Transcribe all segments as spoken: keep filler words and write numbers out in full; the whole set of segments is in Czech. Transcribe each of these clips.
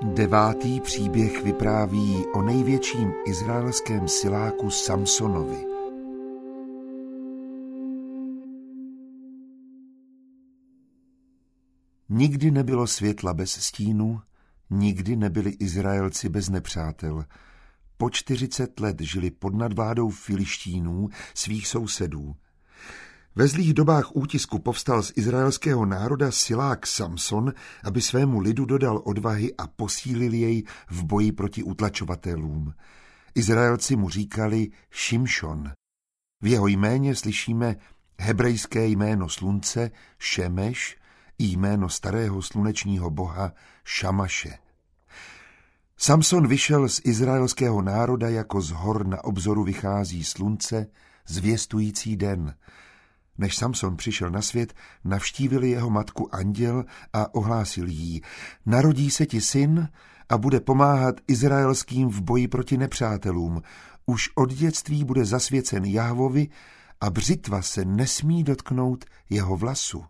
Devátý příběh vypráví o největším izraelském siláku Samsonovi. Nikdy nebylo světla bez stínu, nikdy nebyli Izraelci bez nepřátel. Po čtyřicet let žili pod nadvládou Filištínů, svých sousedů. Ve zlých dobách útisku povstal z izraelského národa silák Samson, aby svému lidu dodal odvahy a posílil jej v boji proti utlačovatelům. Izraelci mu říkali Šimšon. V jeho jméně slyšíme hebrejské jméno slunce Šemeš i jméno starého slunečního boha Šamaše. Samson vyšel z izraelského národa, jako z hor na obzoru vychází slunce, zvěstující den. Než Samson přišel na svět, navštívili jeho matku anděl a ohlásil jí: Narodí se ti syn a bude pomáhat izraelským v boji proti nepřátelům. Už od dětství bude zasvěcen Jahvovi a břitva se nesmí dotknout jeho vlasu.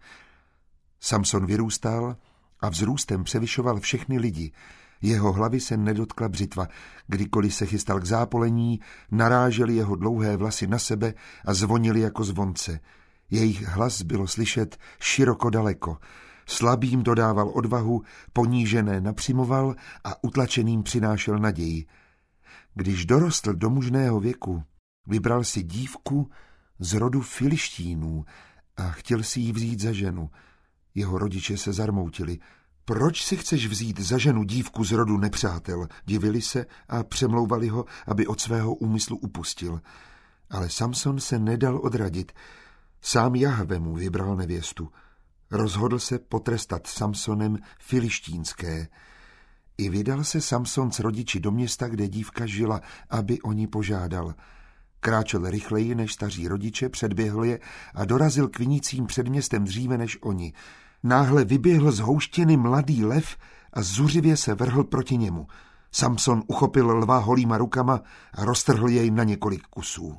Samson vyrůstal a vzrůstem převyšoval všechny lidi. Jeho hlavy se nedotkla břitva. Kdykoliv se chystal k zápolení, narážely jeho dlouhé vlasy na sebe a zvonily jako zvonce. Jejich hlas bylo slyšet široko daleko. Slabým dodával odvahu, ponížené napřimoval a utlačeným přinášel naději. Když dorostl do mužného věku, vybral si dívku z rodu Filištínů a chtěl si ji vzít za ženu. Jeho rodiče se zarmoutili. Proč si chceš vzít za ženu dívku z rodu nepřátel? Divili se a přemlouvali ho, aby od svého úmyslu upustil. Ale Samson se nedal odradit. Sám Jahve mu vybral nevěstu. Rozhodl se potrestat Samsonem filištínské. I vydal se Samson s rodiči do města, kde dívka žila, aby o ní požádal. Kráčel rychleji než staří rodiče, předběhl je a dorazil k vinícím před městem dříve než oni. Náhle vyběhl z houštiny mladý lev a zuřivě se vrhl proti němu. Samson uchopil lva holýma rukama a roztrhl jej na několik kusů.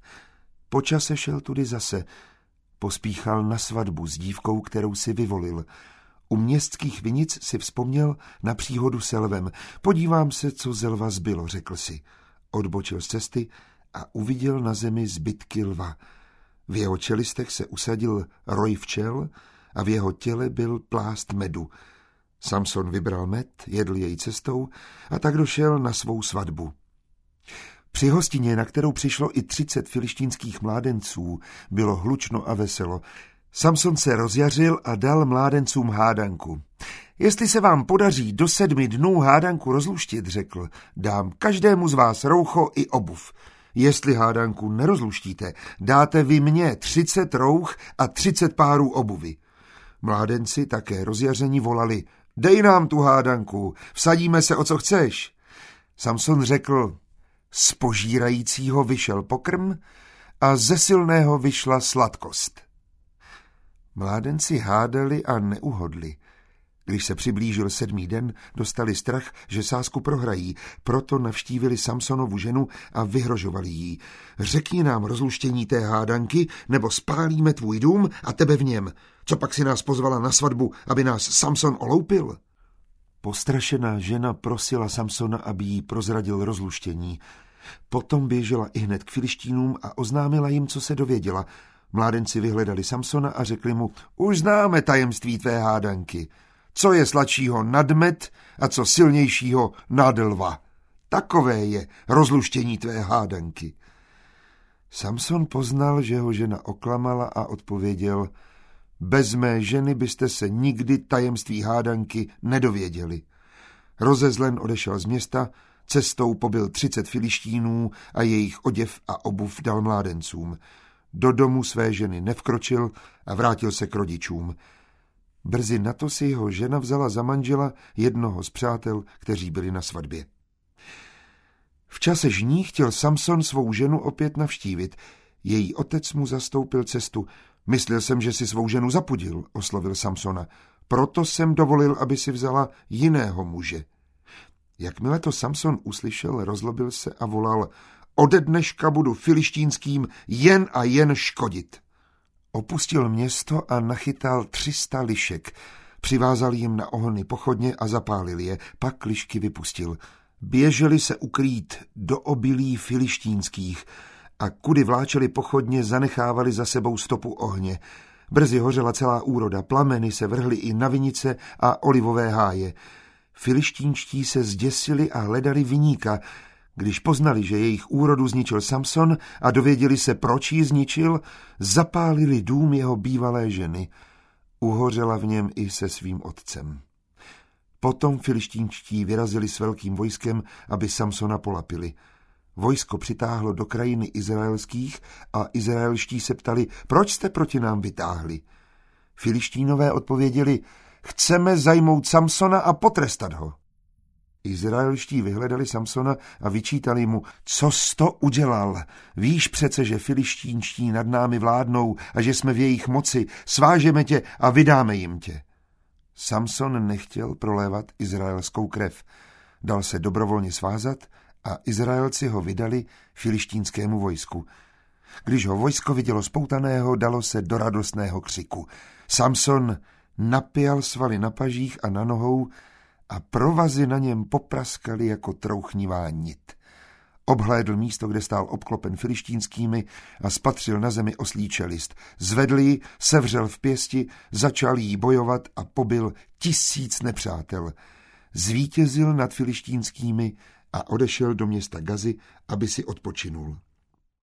Po čase šel tudy zase. Pospíchal na svatbu s dívkou, kterou si vyvolil. U městských vinic si vzpomněl na příhodu se lvem. Podívám se, co ze lva zbylo, řekl si. Odbočil z cesty a uviděl na zemi zbytky lva. V jeho čelistech se usadil roj včel a v jeho těle byl plást medu. Samson vybral med, jedl jej cestou a tak došel na svou svatbu. Při hostině, na kterou přišlo i třicet filištínských mládenců, bylo hlučno a veselo. Samson se rozjařil a dal mládencům hádanku. Jestli se vám podaří do sedmi dnů hádanku rozluštit, řekl, dám každému z vás roucho i obuv. Jestli hádanku nerozluštíte, dáte vy mně třicet rouch a třicet párů obuvy. Mládenci také rozjaření volali, dej nám tu hádanku, vsadíme se, o co chceš. Samson řekl, z požírajícího vyšel pokrm a ze silného vyšla sladkost. Mládenci hádali a neuhodli. Když se přiblížil sedmý den, dostali strach, že sázku prohrají, proto navštívili Samsonovu ženu a vyhrožovali jí. Řekni nám rozluštění té hádanky, nebo spálíme tvůj dům a tebe v něm. Co pak si nás pozvala na svatbu, aby nás Samson oloupil? Postrašená žena prosila Samsona, aby jí prozradil rozluštění. Potom běžela ihned k Filištínům a oznámila jim, co se dověděla. Mládenci vyhledali Samsona a řekli mu, už známe tajemství tvé hádanky. Co je sladšího nad med a co silnějšího nad lva. Takové je rozluštění tvé hádanky. Samson poznal, že ho žena oklamala a odpověděl, bez mé ženy byste se nikdy tajemství hádanky nedověděli. Rozezlen odešel z města, cestou pobyl třicet Filištínů a jejich oděv a obuv dal mládencům. Do domu své ženy nevkročil a vrátil se k rodičům. Brzy na to si jeho žena vzala za manžela jednoho z přátel, kteří byli na svatbě. V čase žní chtěl Samson svou ženu opět navštívit. Její otec mu zastoupil cestu. Myslel jsem, že si svou ženu zapudil, oslovil Samsona. Proto jsem dovolil, aby si vzala jiného muže. Jakmile to Samson uslyšel, rozlobil se a volal, ode dneška budu filištínským jen a jen škodit. Opustil město a nachytal tři sta lišek. Přivázal jim na ohony pochodně a zapálil je, pak lišky vypustil. Běželi se ukrýt do obilí filištínských a kudy vláčeli pochodně, zanechávali za sebou stopu ohně. Brzy hořela celá úroda, plameny se vrhly i na vinice a olivové háje. Filištínští se zděsili a hledali viníka. Když poznali, že jejich úrodu zničil Samson a dověděli se, proč ji zničil, zapálili dům jeho bývalé ženy. Uhořela v něm i se svým otcem. Potom filištínští vyrazili s velkým vojskem, aby Samsona polapili. Vojsko přitáhlo do krajiny izraelských a izraelští se ptali, proč jste proti nám vytáhli? Filištínové odpověděli, chceme zajmout Samsona a potrestat ho. Izraelští vyhledali Samsona a vyčítali mu, co jsi to udělal? Víš přece, že filištínští nad námi vládnou a že jsme v jejich moci, svážeme tě a vydáme jim tě. Samson nechtěl prolévat izraelskou krev. Dal se dobrovolně svázat a Izraelci ho vydali filištínskému vojsku. Když ho vojsko vidělo spoutaného, dalo se do radostného křiku. Samson napěl svaly na pažích a na nohou a provazy na něm popraskaly jako trouchnivá nit. Obhlédl místo, kde stál obklopen filištínskými a spatřil na zemi oslí čelist. Zvedl ji, sevřel v pěsti, začal jí bojovat a pobil tisíc nepřátel. Zvítězil nad filištínskými a odešel do města Gazy, aby si odpočinul.